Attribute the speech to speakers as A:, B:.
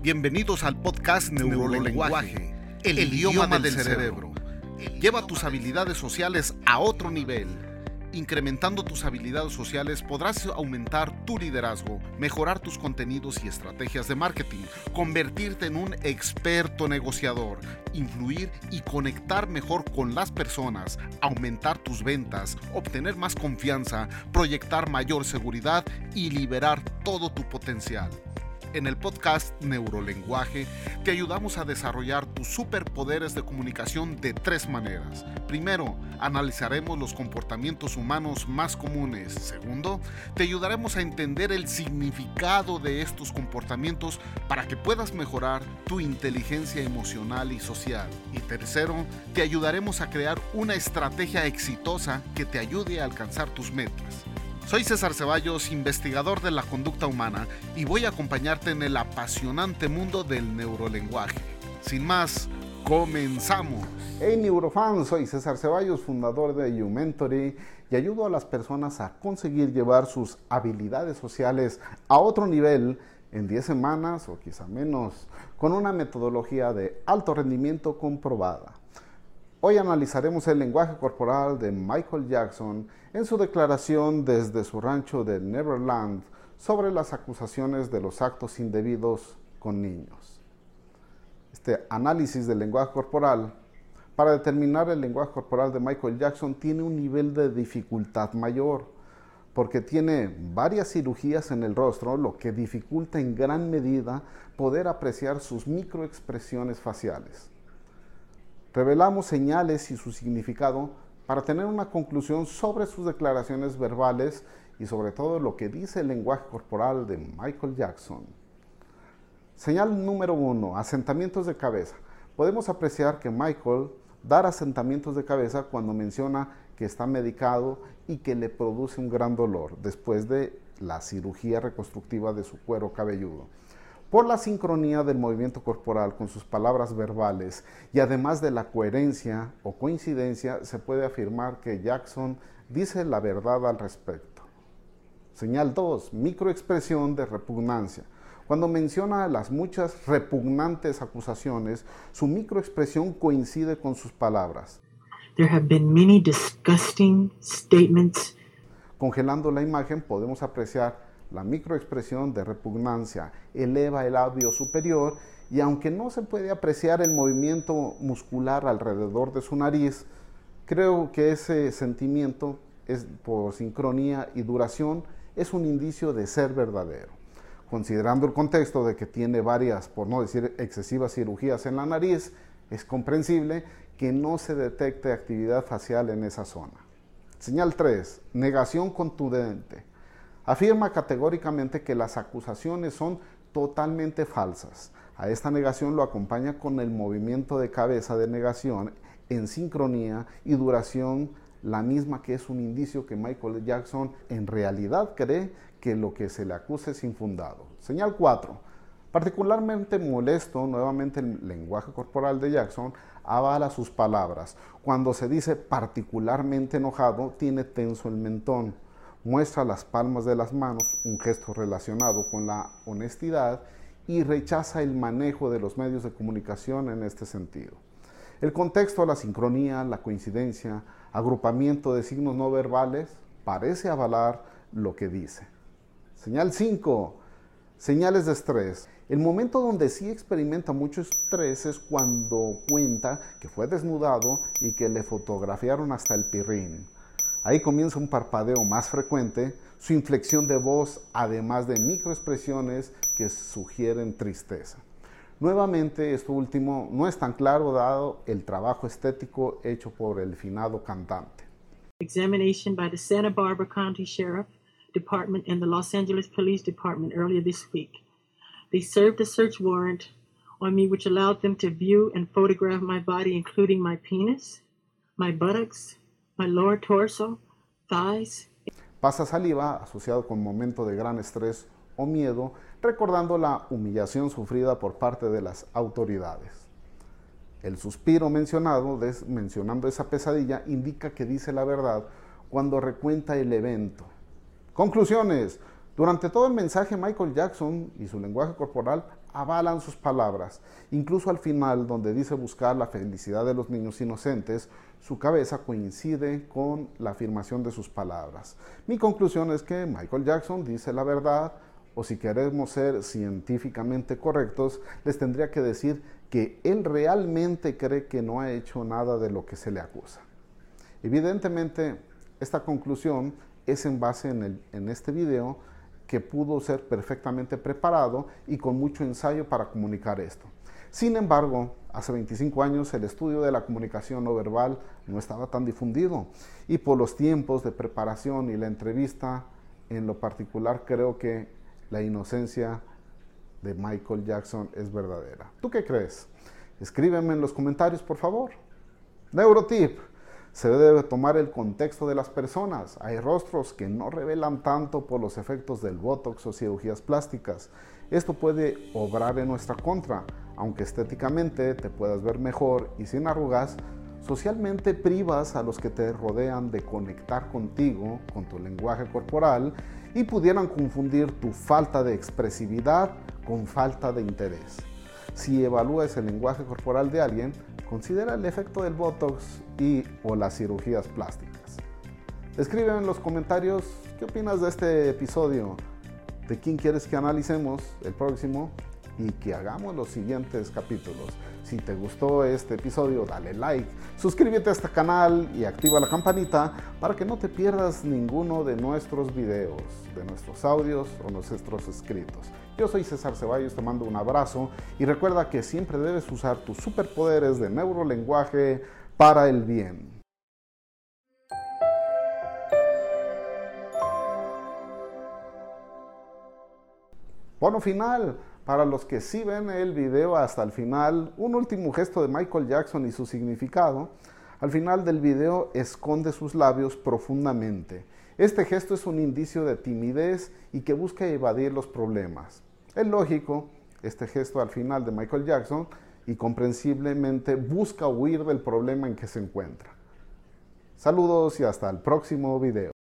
A: Bienvenidos al podcast Neurolenguaje, el idioma del cerebro. Lleva tus habilidades sociales a otro nivel. Incrementando tus habilidades sociales podrás aumentar tu liderazgo, mejorar tus contenidos y estrategias de marketing, convertirte en un experto negociador, influir y conectar mejor con las personas, aumentar tus ventas, obtener más confianza, proyectar mayor seguridad y liberar todo tu potencial. En el podcast Neurolenguaje te ayudamos a desarrollar tus superpoderes de comunicación de 3 maneras. Primero, analizaremos los comportamientos humanos más comunes. Segundo, te ayudaremos a entender el significado de estos comportamientos para que puedas mejorar tu inteligencia emocional y social. Y tercero, te ayudaremos a crear una estrategia exitosa que te ayude a alcanzar tus metas. Soy César Ceballos, investigador de la conducta humana, y voy a acompañarte en el apasionante mundo del neurolenguaje. Sin más, comenzamos.
B: Hey neurofans, soy César Ceballos, fundador de YouMentory, y ayudo a las personas a conseguir llevar sus habilidades sociales a otro nivel en 10 semanas o quizá menos, con una metodología de alto rendimiento comprobada. Hoy analizaremos el lenguaje corporal de Michael Jackson en su declaración desde su rancho de Neverland sobre las acusaciones de los actos indebidos con niños. Este análisis del lenguaje corporal, para determinar el lenguaje corporal de Michael Jackson, tiene un nivel de dificultad mayor, porque tiene varias cirugías en el rostro, lo que dificulta en gran medida poder apreciar sus microexpresiones faciales. Revelamos señales y su significado para tener una conclusión sobre sus declaraciones verbales y sobre todo lo que dice el lenguaje corporal de Michael Jackson. Señal número 1, asentamientos de cabeza. Podemos apreciar que Michael da asentamientos de cabeza cuando menciona que está medicado y que le produce un gran dolor después de la cirugía reconstructiva de su cuero cabelludo. Por la sincronía del movimiento corporal con sus palabras verbales y además de la coherencia o coincidencia, se puede afirmar que Jackson dice la verdad al respecto. Señal 2, microexpresión de repugnancia. Cuando menciona las muchas repugnantes acusaciones, su microexpresión coincide con sus palabras.
C: There have been many disgusting statements.
B: Congelando la imagen podemos apreciar la microexpresión de repugnancia, eleva el labio superior y aunque no se puede apreciar el movimiento muscular alrededor de su nariz, creo que ese sentimiento es por sincronía y duración, es un indicio de ser verdadero. Considerando el contexto de que tiene varias, por no decir excesivas cirugías en la nariz, es comprensible que no se detecte actividad facial en esa zona. Señal 3, negación contundente. Afirma categóricamente que las acusaciones son totalmente falsas. A esta negación lo acompaña con el movimiento de cabeza de negación en sincronía y duración, la misma que es un indicio que Michael Jackson en realidad cree que lo que se le acusa es infundado. Señal 4. Particularmente molesto, nuevamente el lenguaje corporal de Jackson avala sus palabras. Cuando se dice particularmente enojado, tiene tenso el mentón. Muestra las palmas de las manos, un gesto relacionado con la honestidad, y rechaza el manejo de los medios de comunicación en este sentido. El contexto, la sincronía, la coincidencia, agrupamiento de signos no verbales, parece avalar lo que dice. Señal 5. Señales de estrés. El momento donde sí experimenta mucho estrés es cuando cuenta que fue desnudado y que le fotografiaron hasta el pirrín. Ahí comienza un parpadeo más frecuente, su inflexión de voz, además de microexpresiones que sugieren tristeza. Nuevamente, esto último no es tan claro dado el trabajo estético hecho por el finado cantante.
C: Examination by the Santa Barbara County Sheriff Department and the Los Angeles Police Department earlier this week. They served a search warrant on me which allowed them to view and photograph my body, including my penis, my buttocks, my lower torso, thighs.
B: Pasa saliva asociado con momento de gran estrés o miedo, recordando la humillación sufrida por parte de las autoridades. El suspiro mencionando esa pesadilla indica que dice la verdad cuando recuenta el evento. Conclusiones. Durante todo el mensaje, Michael Jackson y su lenguaje corporal avalan sus palabras. Incluso al final, donde dice buscar la felicidad de los niños inocentes, su cabeza coincide con la afirmación de sus palabras. Mi conclusión es que Michael Jackson dice la verdad, o si queremos ser científicamente correctos, les tendría que decir que él realmente cree que no ha hecho nada de lo que se le acusa. Evidentemente, esta conclusión es en base en este video, que pudo ser perfectamente preparado y con mucho ensayo para comunicar esto. Sin embargo, hace 25 años el estudio de la comunicación no verbal no estaba tan difundido, y por los tiempos de preparación y la entrevista, en lo particular creo que la inocencia de Michael Jackson es verdadera. ¿Tú qué crees? Escríbeme en los comentarios, por favor. Neurotip: se debe tomar el contexto de las personas. Hay rostros que no revelan tanto por los efectos del botox o cirugías plásticas. Esto puede obrar en nuestra contra. Aunque estéticamente te puedas ver mejor y sin arrugas, socialmente privas a los que te rodean de conectar contigo, con tu lenguaje corporal, y pudieran confundir tu falta de expresividad con falta de interés. Si evalúas el lenguaje corporal de alguien, considera el efecto del botox o las cirugías plásticas. Escribe en los comentarios qué opinas de este episodio, de quién quieres que analicemos el próximo y que hagamos los siguientes capítulos. Si te gustó este episodio, dale like, suscríbete a este canal y activa la campanita para que no te pierdas ninguno de nuestros videos, de nuestros audios o nuestros escritos. Yo soy César Ceballos, te mando un abrazo y recuerda que siempre debes usar tus superpoderes de neurolenguaje para el bien. Bono final. Para los que sí ven el video hasta el final, un último gesto de Michael Jackson y su significado. Al final del video esconde sus labios profundamente. Este gesto es un indicio de timidez y que busca evadir los problemas. Es lógico, este gesto al final de Michael Jackson, y comprensiblemente busca huir del problema en que se encuentra. Saludos y hasta el próximo video.